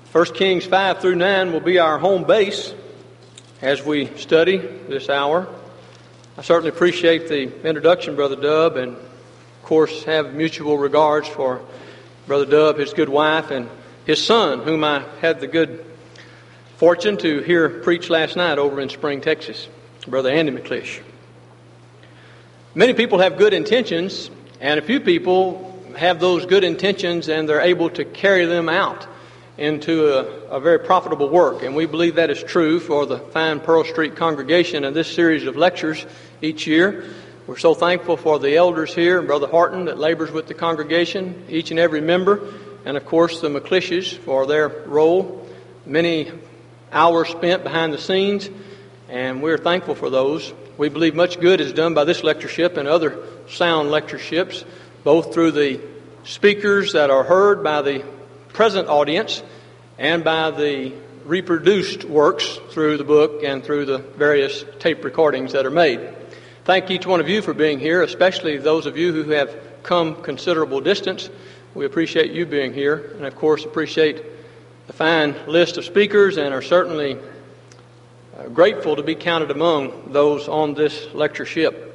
1 Kings 5 through 9 will be our home base as we study this hour. I certainly appreciate the introduction, Brother Dub, and of course have mutual regards for Brother Dub, his good wife, and his son, whom I had the good fortune to hear preach last night over in Spring, Texas, Brother Andy McClish. Many people have good intentions, and a few people have those good intentions and they're able to carry them out into a very profitable work. And we believe that is true for the fine Pearl Street congregation and this series of lectures each year. We're so thankful for the elders here, and Brother Horton that labors with the congregation, each and every member, and of course the McClishes for their role. Many hours spent behind the scenes, and we're thankful for those. We believe much good is done by this lectureship and other sound lectureships, both through the speakers that are heard by the present audience and by the reproduced works through the book and through the various tape recordings that are made. Thank each one of you for being here, especially those of you who have come considerable distance. We appreciate you being here, and of course appreciate the fine list of speakers, and are certainly grateful to be counted among those on this lectureship.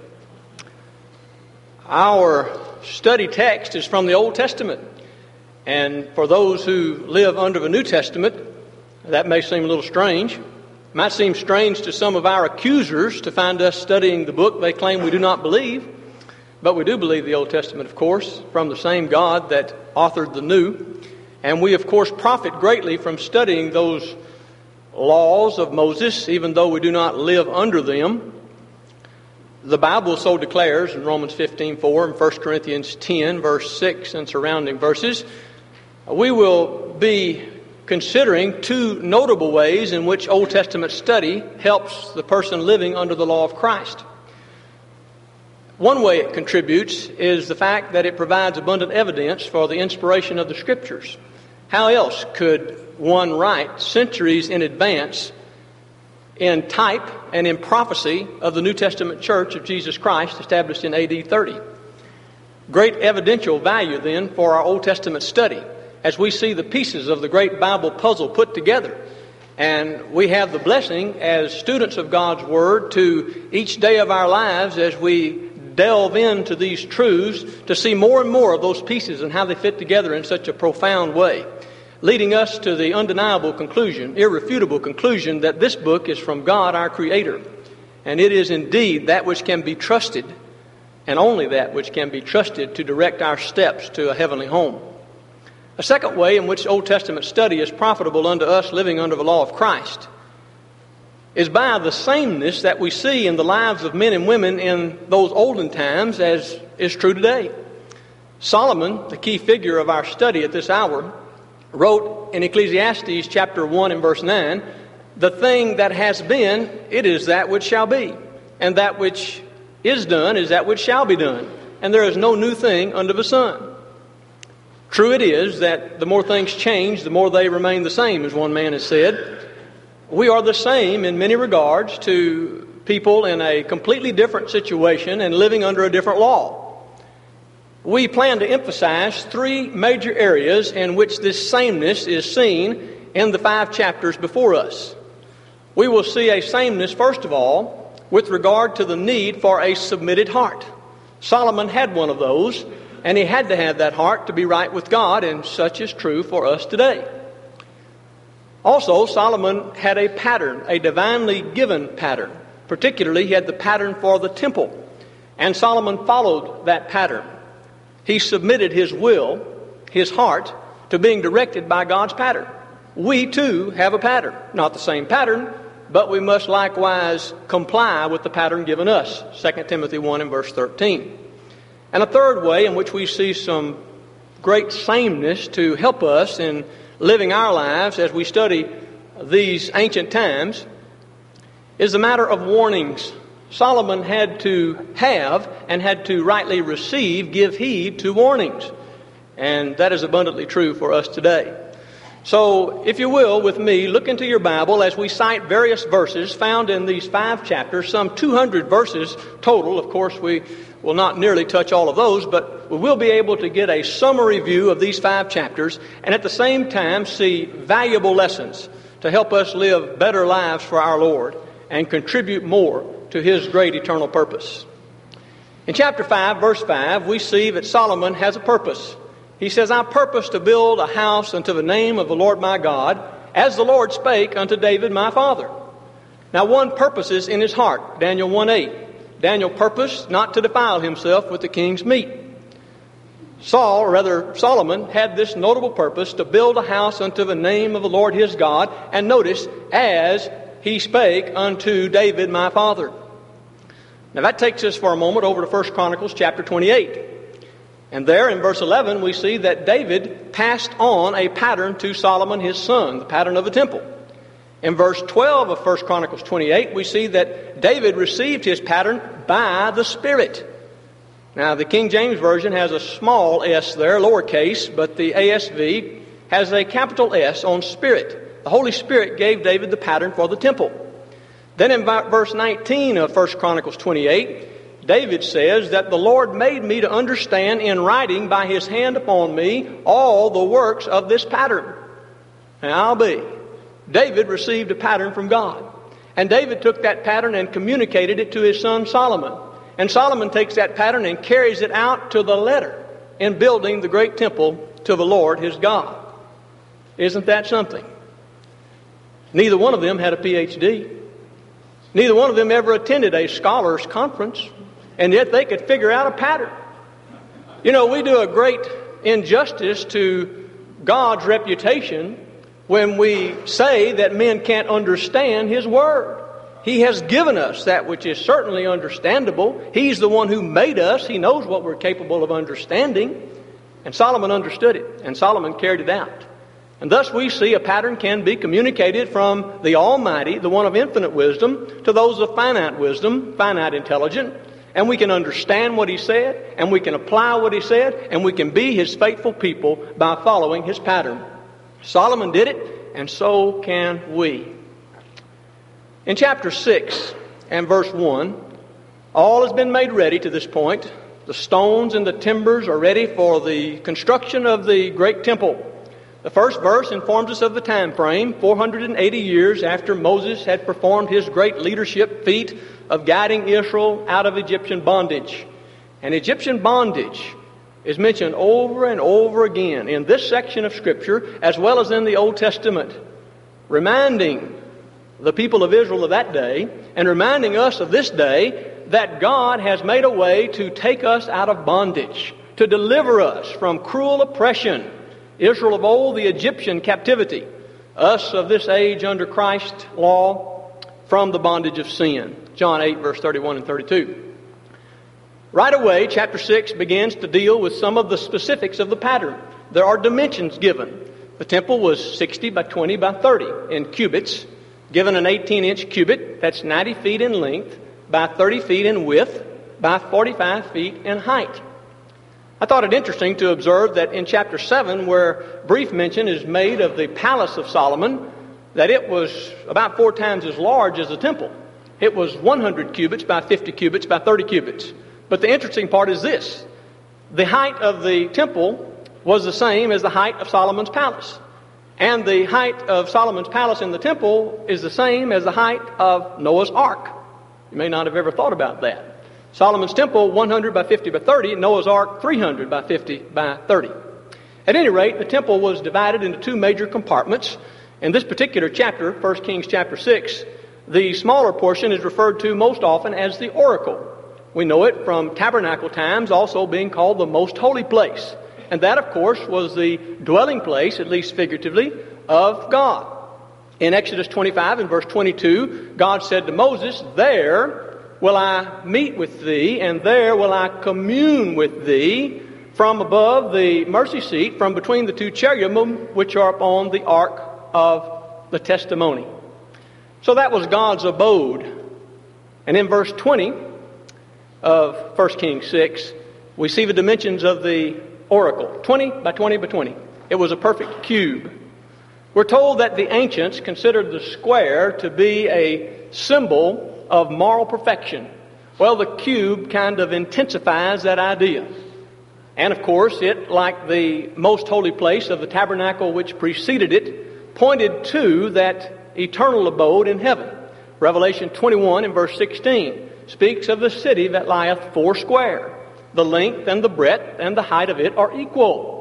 Our study text is from the Old Testament. And for those who live under the New Testament, that may seem a little strange. It might seem strange to some of our accusers to find us studying the book they claim we do not believe. But we do believe the Old Testament, of course, from the same God that authored the New. And we, of course, profit greatly from studying those laws of Moses, even though we do not live under them. The Bible so declares in Romans 15:4 and 1 Corinthians 10, verse 6 and surrounding verses. We will be considering two notable ways in which Old Testament study helps the person living under the law of Christ. One way it contributes is the fact that it provides abundant evidence for the inspiration of the Scriptures. How else could one write centuries in advance in type and in prophecy of the New Testament Church of Jesus Christ established in AD 30? Great evidential value then for our Old Testament study, as we see the pieces of the great Bible puzzle put together. And we have the blessing as students of God's Word to each day of our lives, as we delve into these truths, to see more and more of those pieces and how they fit together in such a profound way, leading us to the undeniable conclusion, irrefutable conclusion, that this book is from God, our Creator. And it is indeed that which can be trusted, and only that which can be trusted to direct our steps to a heavenly home. A second way in which Old Testament study is profitable unto us living under the law of Christ is by the sameness that we see in the lives of men and women in those olden times as is true today. Solomon, the key figure of our study at this hour, wrote in Ecclesiastes chapter 1 and verse 9, "The thing that has been, it is that which shall be. And that which is done is that which shall be done. And there is no new thing under the sun." True it is that the more things change, the more they remain the same, as one man has said. We are the same in many regards to people in a completely different situation and living under a different law. We plan to emphasize three major areas in which this sameness is seen in the 5 chapters before us. We will see a sameness, first of all, with regard to the need for a submitted heart. Solomon had one of those, and he had to have that heart to be right with God, and such is true for us today. Also, Solomon had a pattern, a divinely given pattern. Particularly, he had the pattern for the temple, and Solomon followed that pattern. He submitted his will, his heart, to being directed by God's pattern. We, too, have a pattern. Not the same pattern, but we must likewise comply with the pattern given us. 2 Timothy 1 and verse 13. And a third way in which we see some great sameness to help us in living our lives as we study these ancient times is the matter of warnings. Solomon had to have and had to rightly receive, give heed to warnings. And that is abundantly true for us today. So, if you will, with me, look into your Bible as we cite various verses found in these 5 chapters, some 200 verses total. Of course, we will not nearly touch all of those, but we will be able to get a summary view of these 5 chapters and at the same time see valuable lessons to help us live better lives for our Lord and contribute more to His great eternal purpose. In chapter 5, verse 5, we see that Solomon has a purpose. He says, I purpose to build a house unto the name of the Lord my God, as the Lord spake unto David my father. Now one purposes in his heart, Daniel 1:8. Daniel purposed not to defile himself with the king's meat. Solomon had this notable purpose to build a house unto the name of the Lord his God, and notice, as he spake unto David my father. Now that takes us for a moment over to 1 Chronicles chapter 28. And there in verse 11 we see that David passed on a pattern to Solomon his son, the pattern of the temple. In verse 12 of 1 Chronicles 28 we see that David received his pattern by the Spirit. Now the King James Version has a small s there, lowercase, but the ASV has a capital S on Spirit. The Holy Spirit gave David the pattern for the temple. Then in verse 19 of 1 Chronicles 28, David says that the Lord made me to understand in writing by His hand upon me all the works of this pattern. Now David received a pattern from God. And David took that pattern and communicated it to his son Solomon. And Solomon takes that pattern and carries it out to the letter in building the great temple to the Lord his God. Isn't that something? Neither one of them had a PhD. Neither one of them ever attended a scholars conference. And yet they could figure out a pattern. You know, we do a great injustice to God's reputation when we say that men can't understand His Word. He has given us that which is certainly understandable. He's the one who made us. He knows what we're capable of understanding. And Solomon understood it, and Solomon carried it out. And thus we see a pattern can be communicated from the Almighty, the one of infinite wisdom, to those of finite wisdom, finite intelligence. And we can understand what He said, and we can apply what He said, and we can be His faithful people by following His pattern. Solomon did it, and so can we. In chapter 6 and verse 1, all has been made ready to this point. The stones and the timbers are ready for the construction of the great temple. The first verse informs us of the time frame, 480 years after Moses had performed his great leadership feat of guiding Israel out of Egyptian bondage. And Egyptian bondage is mentioned over and over again in this section of Scripture as well as in the Old Testament, reminding the people of Israel of that day and reminding us of this day that God has made a way to take us out of bondage, to deliver us from cruel oppression. Israel of old, the Egyptian captivity. Us of this age under Christ's law from the bondage of sin. John 8, verse 31 and 32. Right away, chapter 6 begins to deal with some of the specifics of the pattern. There are dimensions given. The temple was 60 by 20 by 30 in cubits, given an 18-inch cubit, that's 90 feet in length, by 30 feet in width, by 45 feet in height. I thought it interesting to observe that in chapter 7, where brief mention is made of the palace of Solomon, that it was about 4 times as large as the temple. It was 100 cubits by 50 cubits by 30 cubits. But the interesting part is this. The height of the temple was the same as the height of Solomon's palace. And the height of Solomon's palace in the temple is the same as the height of Noah's Ark. You may not have ever thought about that. Solomon's temple, 100 by 50 by 30. Noah's Ark, 300 by 50 by 30. At any rate, the temple was divided into 2 major compartments. In this particular chapter, 1 Kings chapter 6, the smaller portion is referred to most often as the oracle. We know it from tabernacle times also being called the most holy place. And that, of course, was the dwelling place, at least figuratively, of God. In Exodus 25 and verse 22, God said to Moses, "There will I meet with thee, and there will I commune with thee from above the mercy seat, from between the 2 cherubim which are upon the ark of the testimony." So that was God's abode. And in verse 20 of 1 Kings 6, we see the dimensions of the oracle, 20 by 20 by 20. It was a perfect cube. We're told that the ancients considered the square to be a symbol of moral perfection. Well, the cube kind of intensifies that idea. And of course, it, like the most holy place of the tabernacle which preceded it, pointed to that eternal abode in heaven. Revelation 21 and verse 16 speaks of the city that lieth foursquare. The length and the breadth and the height of it are equal.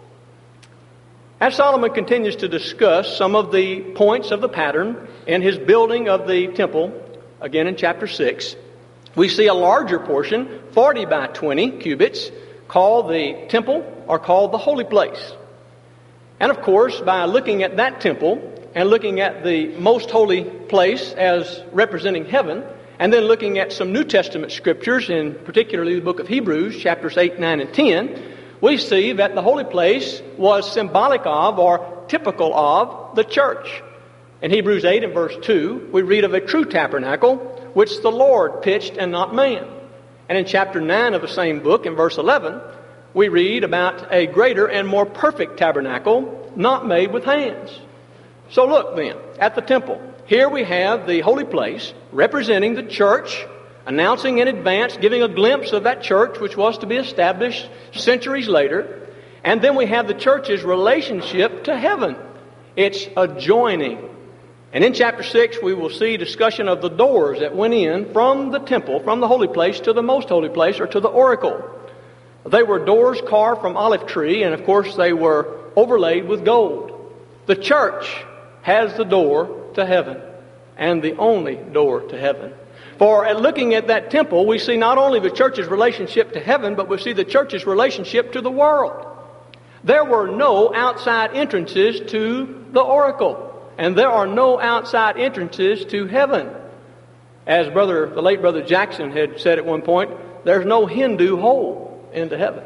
As Solomon continues to discuss some of the points of the pattern in his building of the temple, again in chapter 6, we see a larger portion, 40 by 20 cubits, called the temple or called the holy place. And of course, by looking at that temple and looking at the most holy place as representing heaven, and then looking at some New Testament scriptures, in particularly the book of Hebrews, chapters 8, 9, and 10, we see that the holy place was symbolic of or typical of the church. In Hebrews 8 and verse 2, we read of a true tabernacle, which the Lord pitched and not man. And in chapter 9 of the same book, in verse 11, we read about a greater and more perfect tabernacle, not made with hands. So look then, at the temple. Here we have the holy place representing the church, announcing in advance, giving a glimpse of that church which was to be established centuries later. And then we have the church's relationship to heaven. It's adjoining. And in chapter 6 we will see discussion of the doors that went in from the temple, from the holy place to the most holy place, or to the oracle. They were doors carved from olive tree, and of course they were overlaid with gold. The church has the door to heaven, and the only door to heaven. For at looking at that temple, we see not only the church's relationship to heaven, but we see the church's relationship to the world. There were no outside entrances to the oracle, and there are no outside entrances to heaven. As the late Brother Jackson had said at one point, there's no Hindu hole into heaven.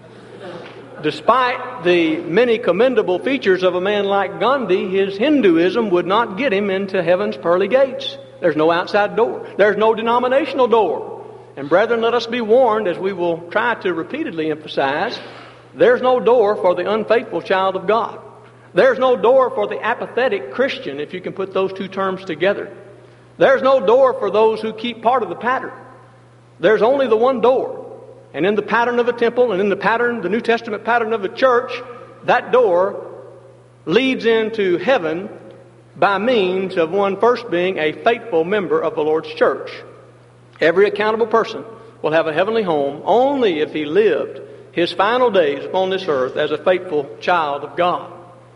Despite the many commendable features of a man like Gandhi, his Hinduism would not get him into heaven's pearly gates. There's no outside door. There's no denominational door. And brethren, let us be warned, as we will try to repeatedly emphasize, there's no door for the unfaithful child of God. There's no door for the apathetic Christian, if you can put those two terms together. There's no door for those who keep part of the pattern. There's only the one door. And in the pattern of the temple and in the New Testament pattern of the church, that door leads into heaven by means of one first being a faithful member of the Lord's church. Every accountable person will have a heavenly home only if he lived his final days upon this earth as a faithful child of God.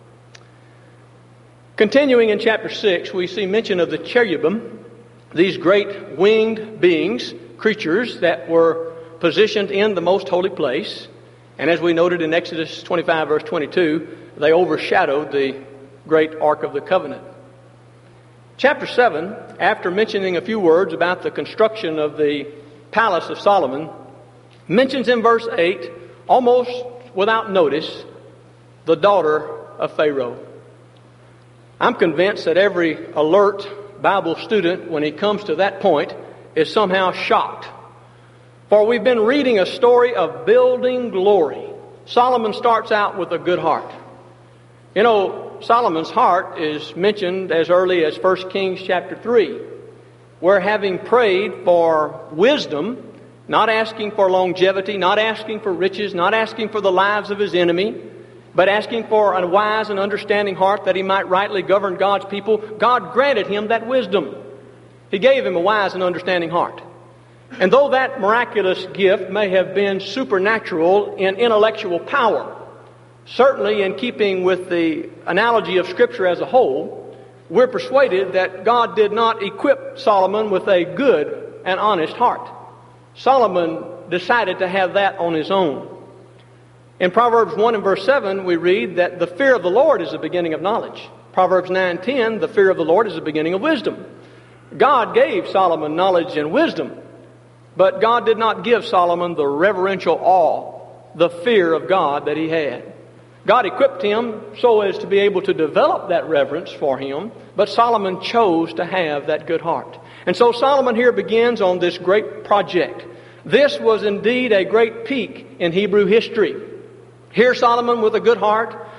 Continuing in chapter 6, we see mention of the cherubim, these great winged beings, creatures that were positioned in the most holy place. And as we noted in Exodus 25 verse 22, they overshadowed the great Ark of the Covenant. Chapter 7, after mentioning a few words about the construction of the palace of Solomon, mentions in verse 8, almost without notice, the daughter of Pharaoh. I'm convinced that every alert Bible student, when he comes to that point, is somehow shocked. For we've been reading a story of building glory. Solomon starts out with a good heart. You know, Solomon's heart is mentioned as early as 1 Kings chapter 3, where having prayed for wisdom, not asking for longevity, not asking for riches, not asking for the lives of his enemy, but asking for a wise and understanding heart that he might rightly govern God's people, God granted him that wisdom. He gave him a wise and understanding heart. And though that miraculous gift may have been supernatural in intellectual power, certainly in keeping with the analogy of Scripture as a whole, we're persuaded that God did not equip Solomon with a good and honest heart. Solomon decided to have that on his own. In Proverbs 1 and verse 7, we read that the fear of the Lord is the beginning of knowledge. Proverbs 9:10, the fear of the Lord is the beginning of wisdom. God gave Solomon knowledge and wisdom, but God did not give Solomon the reverential awe, the fear of God that he had. God equipped him so as to be able to develop that reverence for him, but Solomon chose to have that good heart. And so Solomon here begins on this great project. This was indeed a great peak in Hebrew history. Here Solomon, with a good heart,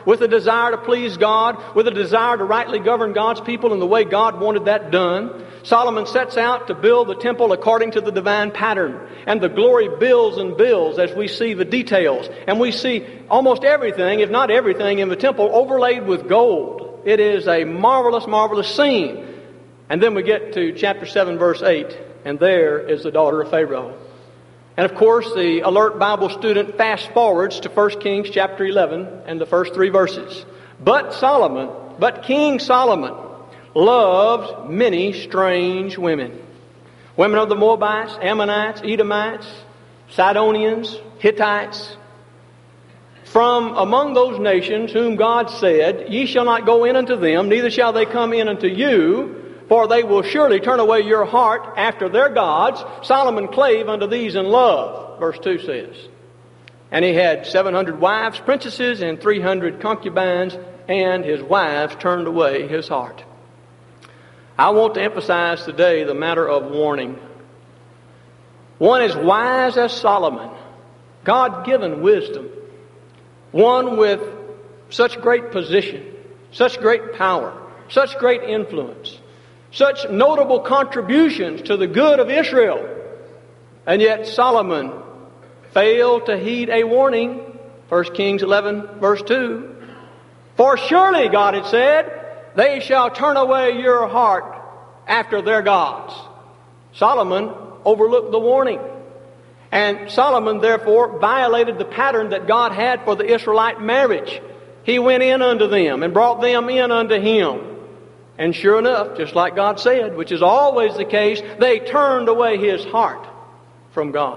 with a desire to please God, with a desire to rightly govern God's people in the way God wanted that done. Solomon sets out to build the temple according to the divine pattern. And the glory builds and builds as we see the details. And we see almost everything, if not everything, in the temple overlaid with gold. It is a marvelous, marvelous scene. And then we get to chapter 7, verse 8, and there is the daughter of Pharaoh. And of course, the alert Bible student fast forwards to 1 Kings chapter 11 and the first 3 verses. But King Solomon loved many strange women. Women of the Moabites, Ammonites, Edomites, Sidonians, Hittites. From among those nations whom God said, Ye shall not go in unto them, neither shall they come in unto you, for they will surely turn away your heart after their gods. Solomon clave unto these in love, verse 2 says. And he had 700 wives, princesses, and 300 concubines, and his wives turned away his heart. I want to emphasize today the matter of warning. One as wise as Solomon, God-given wisdom, one with such great position, such great power, such great influence, such notable contributions to the good of Israel. And yet Solomon failed to heed a warning. 1 Kings 11, verse 2. For surely, God had said, they shall turn away your heart after their gods. Solomon overlooked the warning. And Solomon, therefore, violated the pattern that God had for the Israelite marriage. He went in unto them and brought them in unto him. And sure enough, just like God said, which is always the case, they turned away his heart from God.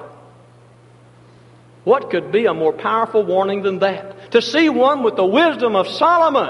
What could be a more powerful warning than that? To see one with the wisdom of Solomon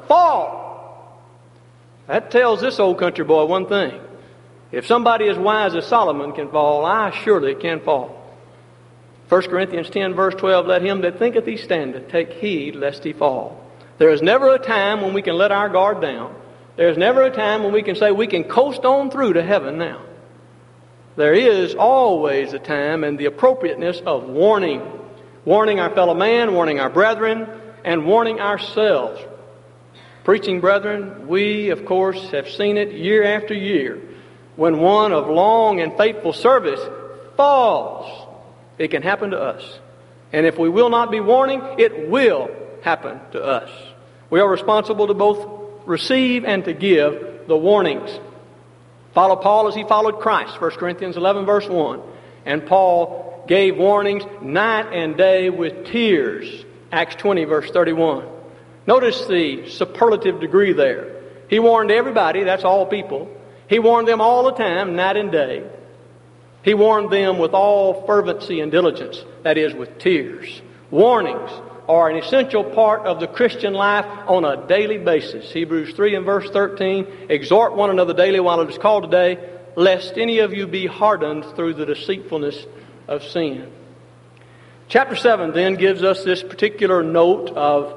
fall. That tells this old country boy one thing. If somebody as wise as Solomon can fall, I surely can fall. 1 Corinthians 10, verse 12, let him that thinketh he standeth take heed lest he fall. There is never a time when we can let our guard down. There's never a time when we can say we can coast on through to heaven now. There is always a time and the appropriateness of warning. Warning our fellow man, warning our brethren, and warning ourselves. Preaching brethren, we, of course, have seen it year after year. When one of long and faithful service falls, it can happen to us. And if we will not be warning, it will happen to us. We are responsible to both receive and to give the warnings. Follow Paul as he followed Christ, 1 Corinthians 11, verse 1. And Paul gave warnings night and day with tears, Acts 20, verse 31. Notice the superlative degree there. He warned everybody, that's all people. He warned them all the time, night and day. He warned them with all fervency and diligence, that is, with tears. Warnings are an essential part of the Christian life on a daily basis. Hebrews 3 and verse 13, exhort one another daily while it is called today, lest any of you be hardened through the deceitfulness of sin. Chapter 7 then gives us this particular note of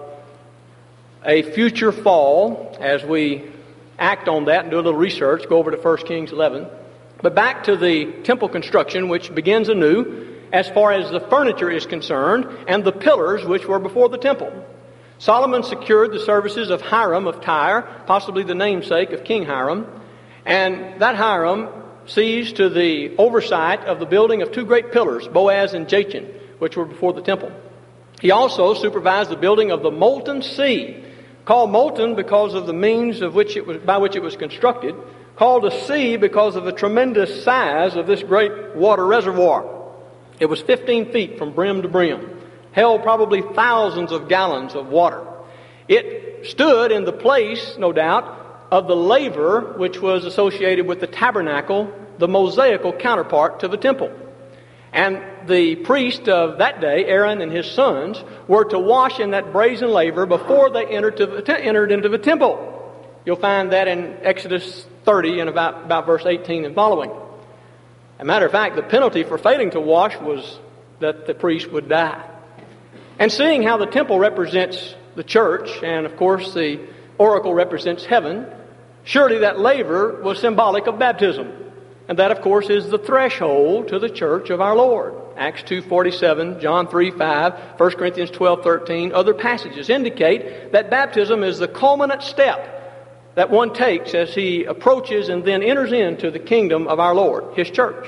a future fall as we act on that and do a little research, go over to 1 Kings 11. But back to the temple construction, which begins anew as far as the furniture is concerned and the pillars which were before the temple. Solomon secured the services of Hiram of Tyre, possibly the namesake of King Hiram. And that Hiram sees to the oversight of the building of 2 great pillars, Boaz and Jachin, which were before the temple. He also supervised the building of the molten sea, called molten because of the means of which by which it was constructed, called a sea because of the tremendous size of this great water reservoir. It was 15 feet from brim to brim, held probably thousands of gallons of water. It stood in the place, no doubt, of the laver which was associated with the tabernacle, the Mosaical counterpart to the temple. And the priest of that day, Aaron and his sons, were to wash in that brazen laver before they entered into the temple. You'll find that in Exodus 30 and about verse 18 and following. As a matter of fact, the penalty for failing to wash was that the priest would die. And seeing how the temple represents the church, and of course the oracle represents heaven, surely that laver was symbolic of baptism. And that, of course, is the threshold to the church of our Lord. Acts 2:47, John 3:5, 1 Corinthians 12:13, other passages indicate that baptism is the culminant step that one takes as he approaches and then enters into the kingdom of our Lord, His church.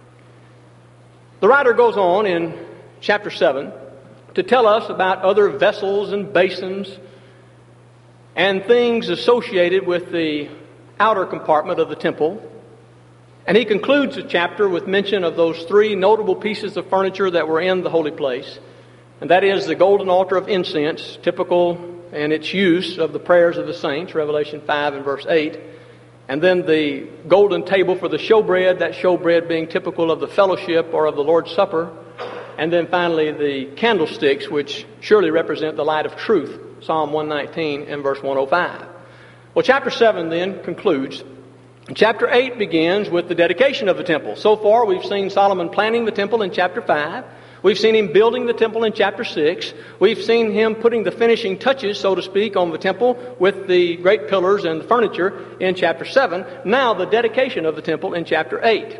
The writer goes on in chapter 7 to tell us about other vessels and basins and things associated with the outer compartment of the temple. And he concludes the chapter with mention of those three notable pieces of furniture that were in the holy place. And that is the golden altar of incense, typical in its use of the prayers of the saints, Revelation 5 and verse 8. And then the golden table for the showbread, that showbread being typical of the fellowship or of the Lord's Supper. And then finally the candlesticks, which surely represent the light of truth, Psalm 119 and verse 105. Well, chapter 7 then concludes. Chapter 8 begins with the dedication of the temple. So far, we've seen Solomon planning the temple in chapter 5. We've seen him building the temple in chapter 6. We've seen him putting the finishing touches, so to speak, on the temple with the great pillars and the furniture in chapter 7. Now, the dedication of the temple in chapter 8.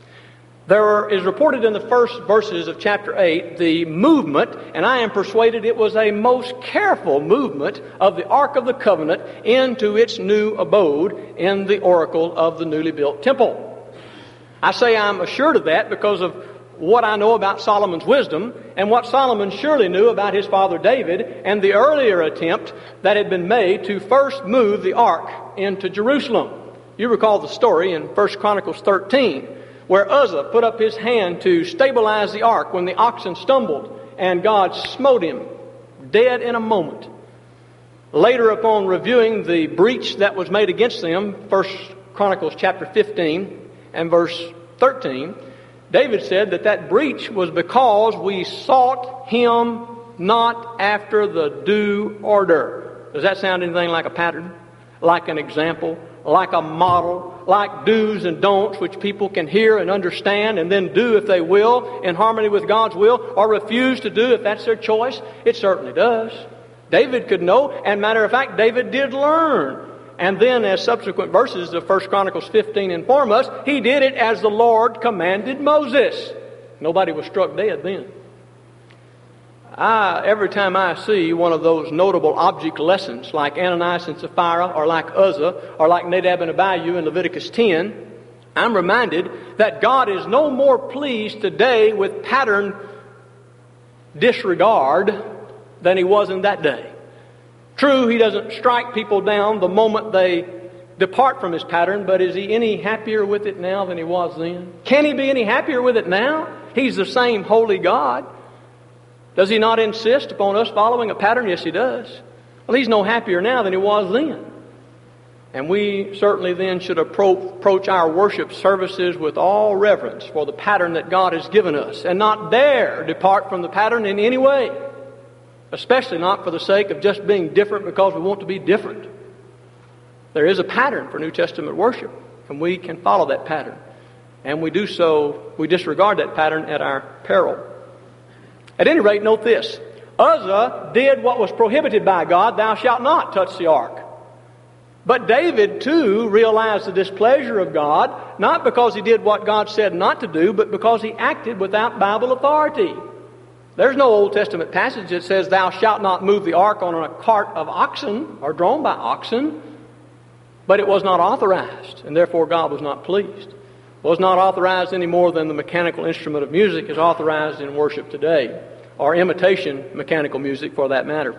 There is reported in the first verses of chapter 8 the movement, and I am persuaded it was a most careful movement of the Ark of the Covenant into its new abode in the oracle of the newly built temple. I say I'm assured of that because of what I know about Solomon's wisdom and what Solomon surely knew about his father David and the earlier attempt that had been made to first move the Ark into Jerusalem. You recall the story in 1 Chronicles 13. Where Uzzah put up his hand to stabilize the ark when the oxen stumbled, and God smote him dead in a moment. Later, upon reviewing the breach that was made against them, 1 Chronicles chapter 15 and verse 13, David said that breach was because we sought him not after the due order. Does that sound anything like a pattern? Like an example? Like a model? Like do's and don'ts which people can hear and understand and then do if they will in harmony with God's will, or refuse to do if that's their choice? It certainly does. David could know, and matter of fact, David did learn. And then, as subsequent verses of 1 Chronicles 15 inform us, he did it as the Lord commanded Moses. Nobody was struck dead then. Every time I see one of those notable object lessons like Ananias and Sapphira or like Uzzah or like Nadab and Abihu in Leviticus 10, I'm reminded that God is no more pleased today with pattern disregard than He was in that day. True, He doesn't strike people down the moment they depart from His pattern, but is He any happier with it now than He was then? Can He be any happier with it now? He's the same holy God. Does He not insist upon us following a pattern? Yes, He does. Well, He's no happier now than He was then. And we certainly then should approach our worship services with all reverence for the pattern that God has given us, and not dare depart from the pattern in any way, especially not for the sake of just being different because we want to be different. There is a pattern for New Testament worship, and we can follow that pattern. And we do so, we disregard that pattern at our peril. At any rate, note this. Uzzah did what was prohibited by God, thou shalt not touch the ark. But David, too, realized the displeasure of God, not because he did what God said not to do, but because he acted without Bible authority. There's no Old Testament passage that says, thou shalt not move the ark on a cart of oxen, or drawn by oxen. But it was not authorized, and therefore God was not pleased. It was not authorized any more than the mechanical instrument of music is authorized in worship today, or imitation mechanical music for that matter.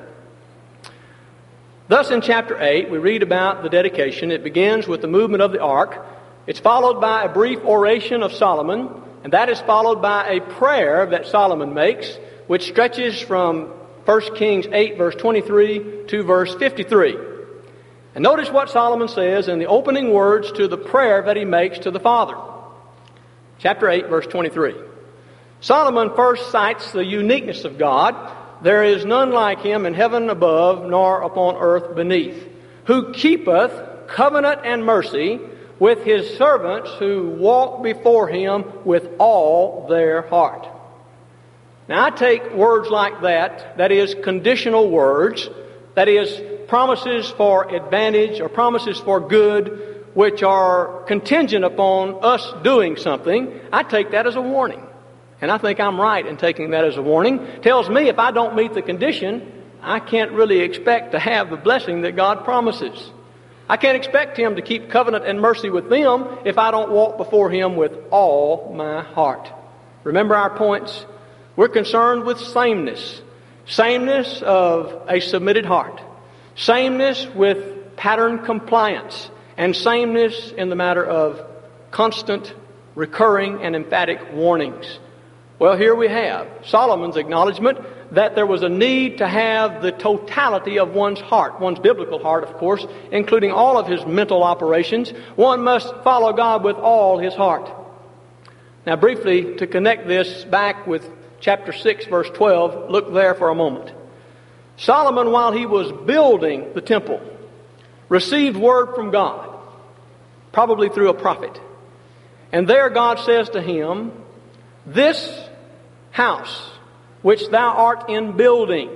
Thus in chapter 8 we read about the dedication. It begins with the movement of the ark. It's followed by a brief oration of Solomon, and that is followed by a prayer that Solomon makes, which stretches from 1 Kings 8 verse 23 to verse 53. And notice what Solomon says in the opening words to the prayer that he makes to the Father. Chapter 8, verse 23. Solomon first cites the uniqueness of God. There is none like Him in heaven above, nor upon earth beneath, who keepeth covenant and mercy with His servants who walk before Him with all their heart. Now I take words like that, that is conditional words, that is promises for advantage or promises for good, which are contingent upon us doing something. I take that as a warning. And I think I'm right in taking that as a warning. Tells me if I don't meet the condition, I can't really expect to have the blessing that God promises. I can't expect Him to keep covenant and mercy with them if I don't walk before Him with all my heart. Remember our points? We're concerned with sameness. Sameness of a submitted heart. Sameness with pattern compliance. And sameness in the matter of constant, recurring, and emphatic warnings. Well, here we have Solomon's acknowledgement that there was a need to have the totality of one's heart, one's biblical heart, of course, including all of his mental operations. One must follow God with all his heart. Now, briefly, to connect this back with chapter 6, verse 12, look there for a moment. Solomon, while he was building the temple, received word from God, probably through a prophet. And there God says to him, "This house which thou art in building,"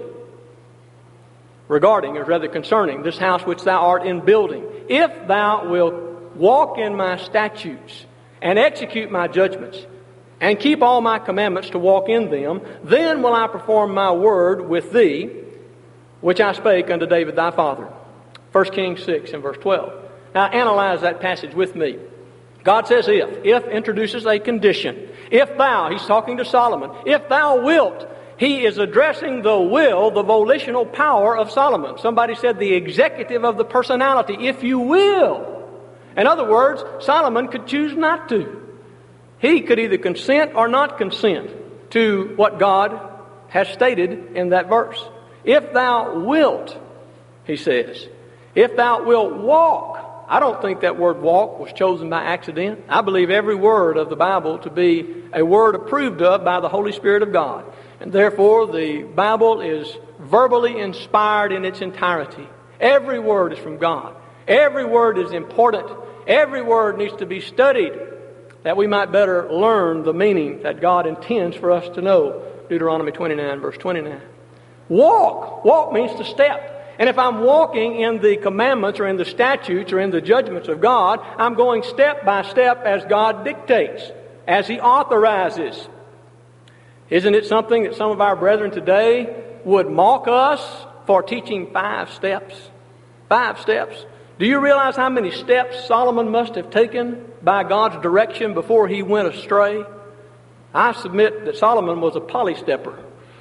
regarding, or rather concerning, this house which thou art in building, "if thou wilt walk in my statutes and execute my judgments and keep all my commandments to walk in them, then will I perform my word with thee, which I spake unto David thy father." 1 Kings 6 and verse 12. Now analyze that passage with me. God says if. If introduces a condition. If thou, he's talking to Solomon, if thou wilt, he is addressing the will, the volitional power of Solomon. Somebody said the executive of the personality, if you will. In other words, Solomon could choose not to. He could either consent or not consent to what God has stated in that verse. If thou wilt, he says, if thou wilt walk. I don't think that word walk was chosen by accident. I believe every word of the Bible to be a word approved of by the Holy Spirit of God. And therefore, the Bible is verbally inspired in its entirety. Every word is from God. Every word is important. Every word needs to be studied that we might better learn the meaning that God intends for us to know. Deuteronomy 29, verse 29. Walk. Walk means to step. And if I'm walking in the commandments or in the statutes or in the judgments of God, I'm going step by step as God dictates, as He authorizes. Isn't it something that some of our brethren today would mock us for teaching 5 steps? 5 steps. Do you realize how many steps Solomon must have taken by God's direction before he went astray? I submit that Solomon was a polystepper.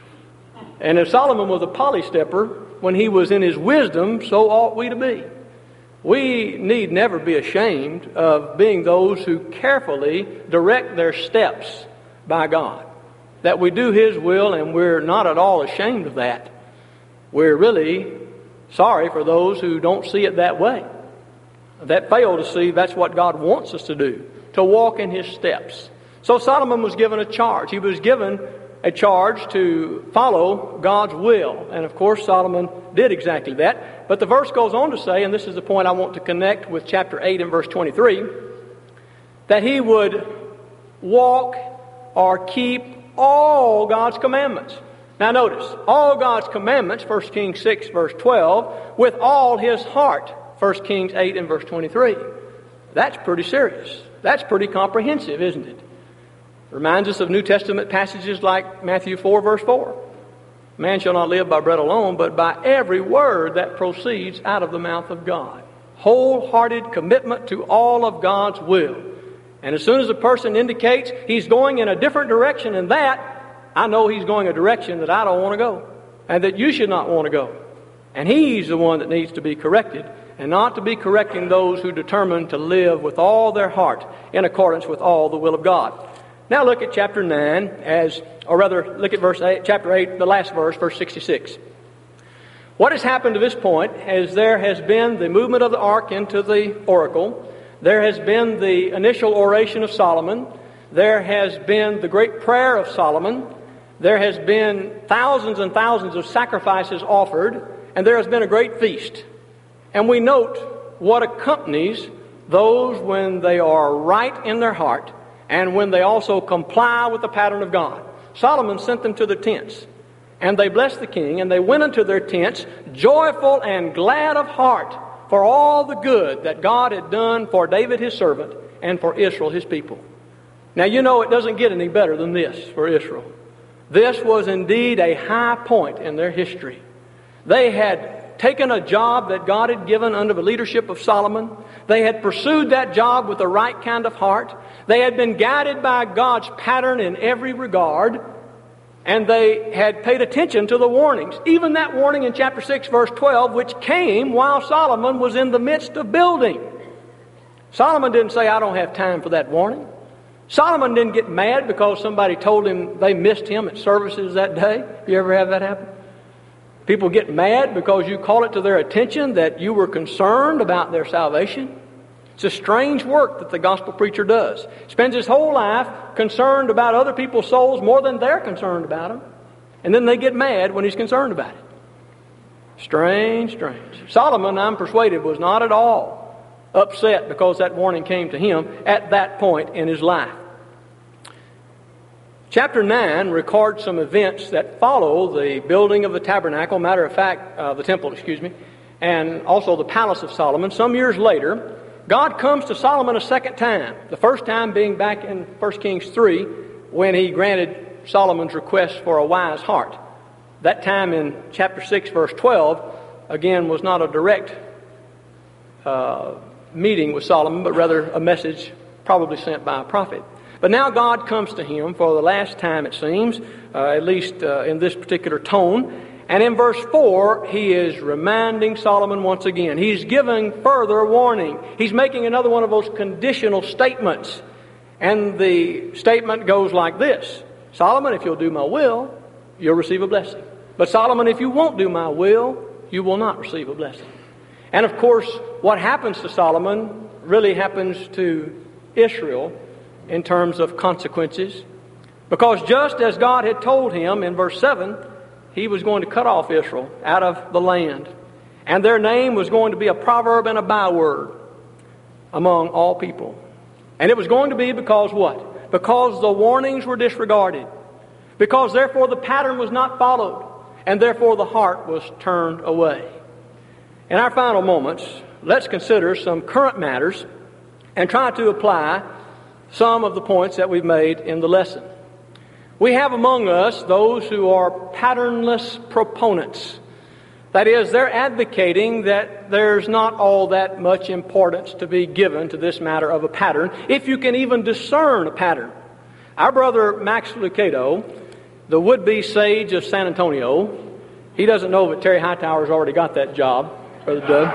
And if Solomon was a polystepper, when he was in his wisdom, so ought we to be. We need never be ashamed of being those who carefully direct their steps by God. That we do His will, and we're not at all ashamed of that. We're really sorry for those who don't see it that way, that fail to see that's what God wants us to do, to walk in His steps. So Solomon was given a charge. He was given a charge to follow God's will. And of course, Solomon did exactly that. But the verse goes on to say, and this is the point I want to connect with chapter 8 and verse 23, that he would walk or keep all God's commandments. Now notice, all God's commandments, 1 Kings 6 verse 12, with all his heart, 1 Kings 8 and verse 23. That's pretty serious. That's pretty comprehensive, isn't it? Reminds us of New Testament passages like Matthew 4, verse 4. Man shall not live by bread alone, but by every word that proceeds out of the mouth of God. Wholehearted commitment to all of God's will. And as soon as a person indicates he's going in a different direction than that, I know he's going a direction that I don't want to go, and that you should not want to go. And he's the one that needs to be corrected, and not to be correcting those who determine to live with all their heart in accordance with all the will of God. Now look at chapter 9, look at verse 8, chapter 8, the last verse, verse 66. What has happened to this point is there has been the movement of the ark into the oracle. There has been the initial oration of Solomon. There has been the great prayer of Solomon. There has been thousands and thousands of sacrifices offered. And there has been a great feast. And we note what accompanies those when they are right in their heart, and when they also comply with the pattern of God. Solomon sent them to the tents, and they blessed the king, and they went into their tents joyful and glad of heart for all the good that God had done for David his servant and for Israel his people. Now, you know it doesn't get any better than this for Israel. This was indeed a high point in their history. They had taken a job that God had given under the leadership of Solomon. They had pursued that job with the right kind of heart. They had been guided by God's pattern in every regard. And they had paid attention to the warnings. Even that warning in chapter 6, verse 12, which came while Solomon was in the midst of building. Solomon didn't say, I don't have time for that warning. Solomon didn't get mad because somebody told him they missed him at services that day. You ever have that happen? People get mad because you call it to their attention that you were concerned about their salvation. It's a strange work that the gospel preacher does. Spends his whole life concerned about other people's souls more than they're concerned about them. And then they get mad when he's concerned about it. Strange, strange. Solomon, I'm persuaded, was not at all upset because that warning came to him at that point in his life. Chapter 9 records some events that follow the building of the tabernacle, matter of fact, the temple, and also the palace of Solomon. Some years later, God comes to Solomon a second time. The first time being back in 1 Kings 3 when he granted Solomon's request for a wise heart. That time in chapter 6 verse 12, again, was not a direct meeting with Solomon, but rather a message probably sent by a prophet. But now God comes to him for the last time, it seems, at least in this particular tone. And in verse 4, he is reminding Solomon once again. He's giving further warning. He's making another one of those conditional statements. And the statement goes like this. Solomon, if you'll do my will, you'll receive a blessing. But Solomon, if you won't do my will, you will not receive a blessing. And of course, what happens to Solomon really happens to Israel in terms of consequences. Because just as God had told him in verse 7, he was going to cut off Israel out of the land. And their name was going to be a proverb and a byword among all people. And it was going to be because what? Because the warnings were disregarded. Because therefore the pattern was not followed. And therefore the heart was turned away. In our final moments, let's consider some current matters and try to apply some of the points that we've made in the lesson. We have among us those who are patternless proponents. That is, they're advocating that there's not all that much importance to be given to this matter of a pattern, if you can even discern a pattern. Our brother Max Lucado, the would-be sage of San Antonio, he doesn't know that Terry Hightower's already got that job, Brother Doug.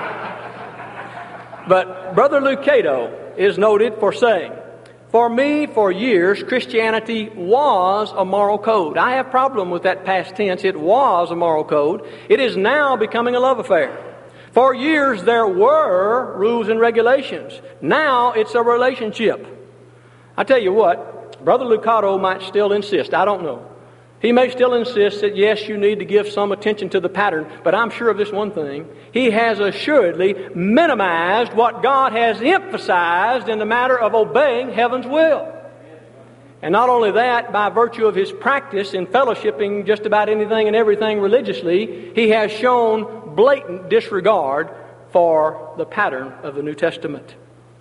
But Brother Lucado is noted for saying, for me, for years, Christianity was a moral code. I have a problem with that past tense. It was a moral code. It is now becoming a love affair. For years, there were rules and regulations. Now, it's a relationship. I tell you what, Brother Lucado might still insist. I don't know. He may still insist that, yes, you need to give some attention to the pattern, but I'm sure of this one thing. He has assuredly minimized what God has emphasized in the matter of obeying heaven's will. And not only that, by virtue of his practice in fellowshipping just about anything and everything religiously, he has shown blatant disregard for the pattern of the New Testament.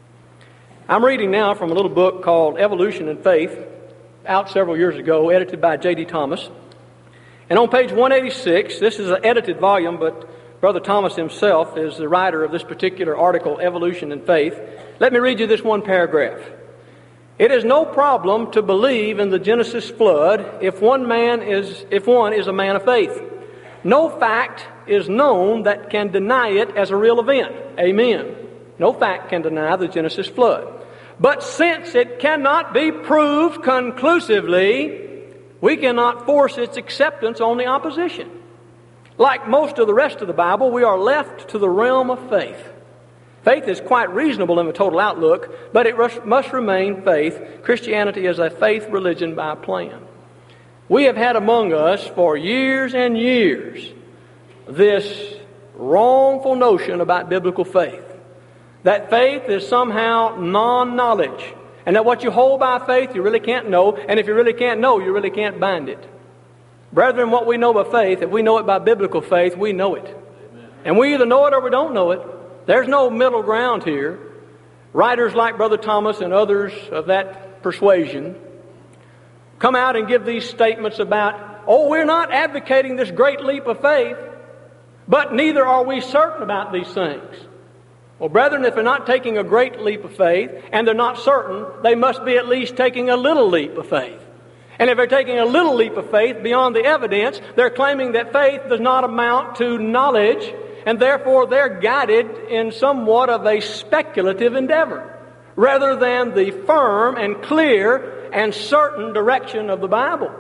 I'm reading now from a little book called Evolution and Faith, out several years ago, edited by J.D. Thomas. And on page 186, this is an edited volume, but Brother Thomas himself is the writer of this particular article, Evolution and Faith. Let me read you this one paragraph. It is no problem to believe in the Genesis flood if one is a man of faith. No fact is known that can deny it as a real event. Amen. No fact can deny the Genesis flood. But since it cannot be proved conclusively, we cannot force its acceptance on the opposition. Like most of the rest of the Bible, we are left to the realm of faith. Faith is quite reasonable in the total outlook, but it must remain faith. Christianity is a faith religion by plan. We have had among us for years and years this wrongful notion about biblical faith. That faith is somehow non-knowledge. And that what you hold by faith, you really can't know. And if you really can't know, you really can't bind it. Brethren, what we know by faith, if we know it by biblical faith, we know it. Amen. And we either know it or we don't know it. There's no middle ground here. Writers like Brother Thomas and others of that persuasion come out and give these statements about, oh, we're not advocating this great leap of faith, but neither are we certain about these things. Well, brethren, if they're not taking a great leap of faith and they're not certain, they must be at least taking a little leap of faith. And if they're taking a little leap of faith beyond the evidence, they're claiming that faith does not amount to knowledge, and therefore they're guided in somewhat of a speculative endeavor, rather than the firm and clear and certain direction of the Bible.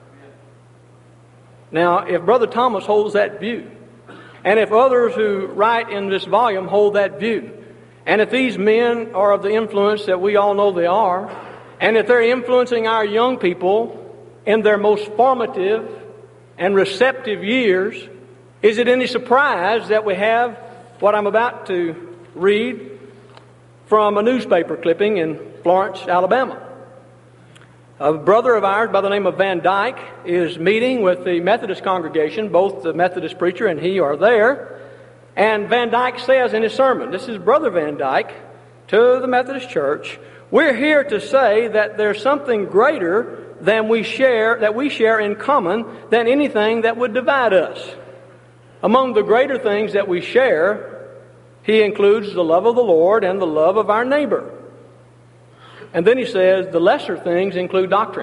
Now, if Brother Thomas holds that view, and if others who write in this volume hold that view, and if these men are of the influence that we all know they are, and if they're influencing our young people in their most formative and receptive years, is it any surprise that we have what I'm about to read from a newspaper clipping in Florence, Alabama? A brother of ours by the name of Van Dyke is meeting with the Methodist congregation. Both the Methodist preacher and he are there. And Van Dyke says in his sermon, this is Brother Van Dyke to the Methodist Church, we're here to say that there's something greater than we share in common than anything that would divide us. Among the greater things that we share, he includes the love of the Lord and the love of our neighbor. And then he says the lesser things include doctrine.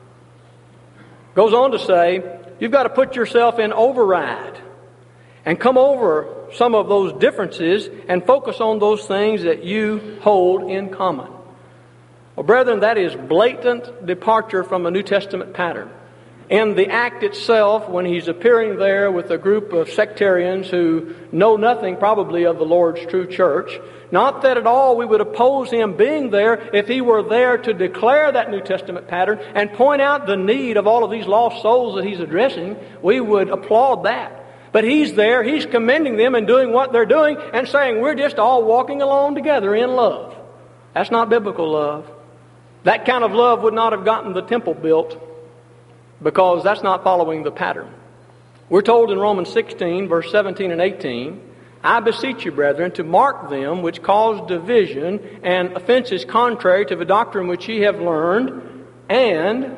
Goes on to say, you've got to put yourself in override and come over some of those differences and focus on those things that you hold in common. Well, brethren, that is blatant departure from a New Testament pattern. In the act itself, when he's appearing there with a group of sectarians who know nothing probably of the Lord's true church, not that at all we would oppose him being there if he were there to declare that New Testament pattern and point out the need of all of these lost souls that he's addressing, we would applaud that. But he's there, he's commending them and doing what they're doing and saying we're just all walking along together in love. That's not biblical love. That kind of love would not have gotten the temple built, because that's not following the pattern. We're told in Romans 16, verse 17 and 18, I beseech you, brethren, to mark them which cause division and offenses contrary to the doctrine which ye have learned, and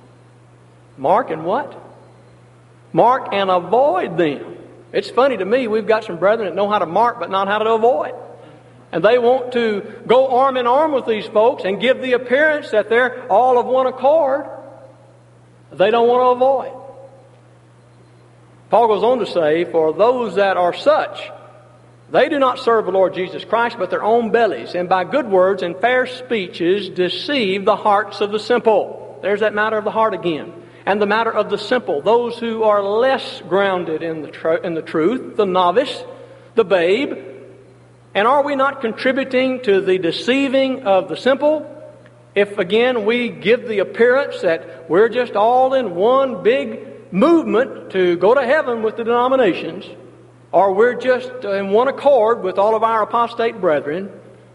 mark and what? Mark and avoid them. It's funny to me, we've got some brethren that know how to mark but not how to avoid. And they want to go arm in arm with these folks and give the appearance that they're all of one accord. They don't want to avoid. Paul goes on to say, for those that are such, they do not serve the Lord Jesus Christ, but their own bellies, and by good words and fair speeches deceive the hearts of the simple. There's that matter of the heart again. And the matter of the simple, those who are less grounded in the truth, the novice, the babe. And are we not contributing to the deceiving of the simple? If, again, we give the appearance that we're just all in one big movement to go to heaven with the denominations, or we're just in one accord with all of our apostate brethren,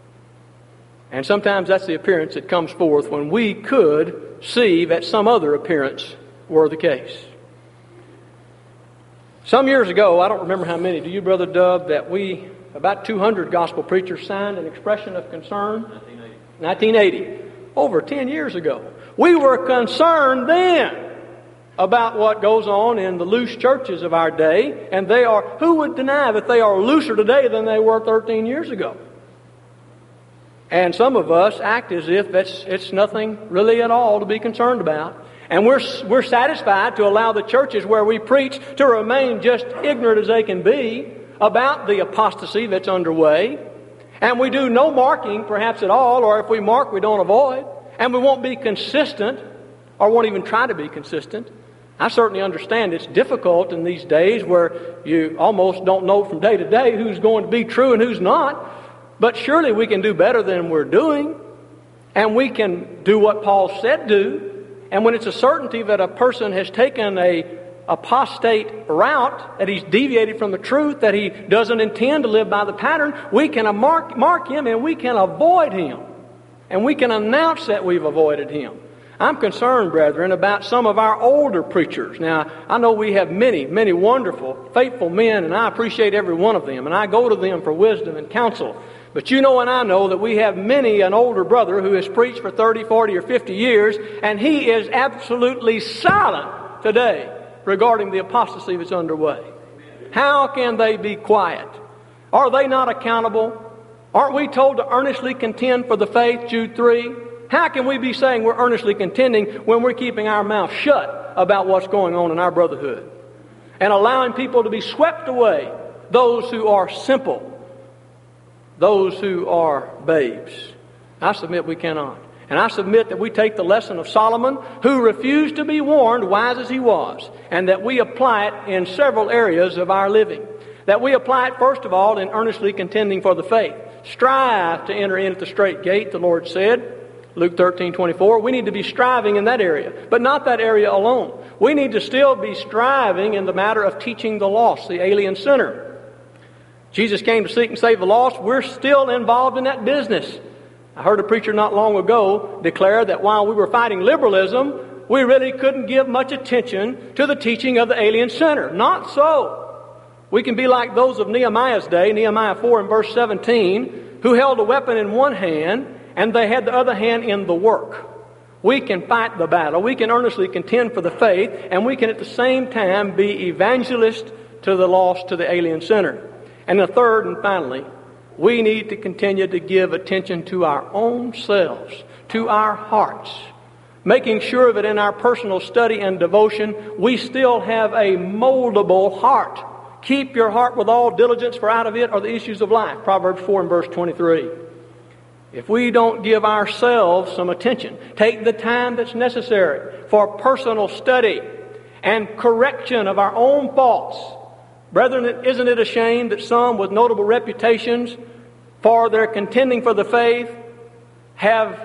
and sometimes that's the appearance that comes forth when we could see that some other appearance were the case. Some years ago, I don't remember how many, do you, Brother Dub, that about 200 gospel preachers signed an expression of concern? 1980. Over 10 years ago. We were concerned then about what goes on in the loose churches of our day, and who would deny that they are looser today than they were 13 years ago? And some of us act as if it's nothing really at all to be concerned about. And we're satisfied to allow the churches where we preach to remain just ignorant as they can be about the apostasy that's underway. And we do no marking perhaps at all, or if we mark, we don't avoid. And we won't be consistent, or won't even try to be consistent. I certainly understand it's difficult in these days where you almost don't know from day to day who's going to be true and who's not. But surely we can do better than we're doing. And we can do what Paul said do. And when it's a certainty that a person has taken a apostate route, that he's deviated from the truth, that he doesn't intend to live by the pattern, we can mark him and we can avoid him. And we can announce that we've avoided him. I'm concerned, brethren, about some of our older preachers. Now, I know we have many, many wonderful, faithful men, and I appreciate every one of them, and I go to them for wisdom and counsel. But you know and I know that we have many an older brother who has preached for 30, 40, or 50 years, and he is absolutely silent today regarding the apostasy that's underway. How can they be quiet? Are they not accountable? Aren't we told to earnestly contend for the faith, Jude 3? How can we be saying we're earnestly contending when we're keeping our mouth shut about what's going on in our brotherhood and allowing people to be swept away, those who are simple, those who are babes? I submit we cannot. And I submit that we take the lesson of Solomon, who refused to be warned, wise as he was, and that we apply it in several areas of our living. That we apply it, first of all, in earnestly contending for the faith. Strive to enter in at the straight gate, the Lord said, Luke 13:24. We need to be striving in that area, but not that area alone. We need to still be striving in the matter of teaching the lost, the alien sinner. Jesus came to seek and save the lost. We're still involved in that business. I heard a preacher not long ago declare that while we were fighting liberalism, we really couldn't give much attention to the teaching of the alien sinner. Not so. We can be like those of Nehemiah's day, Nehemiah 4 and verse 17, who held a weapon in one hand and they had the other hand in the work. We can fight the battle. We can earnestly contend for the faith, and we can at the same time be evangelists to the lost, to the alien sinner. And the third and finally, we need to continue to give attention to our own selves, to our hearts, making sure that in our personal study and devotion, we still have a moldable heart. Keep your heart with all diligence, for out of it are the issues of life. Proverbs 4 and verse 23. If we don't give ourselves some attention, take the time that's necessary for personal study and correction of our own faults. Brethren, isn't it a shame that some with notable reputations for their contending for the faith have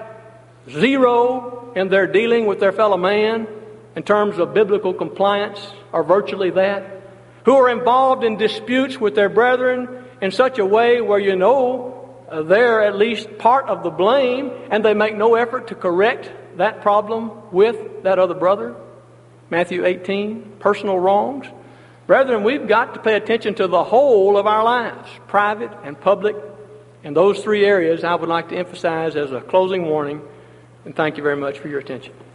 zero in their dealing with their fellow man in terms of biblical compliance, or virtually that? Who are involved in disputes with their brethren in such a way where they're at least part of the blame, and they make no effort to correct that problem with that other brother? Matthew 18, personal wrongs. Brethren, we've got to pay attention to the whole of our lives, private and public. And those three areas I would like to emphasize as a closing warning. And thank you very much for your attention.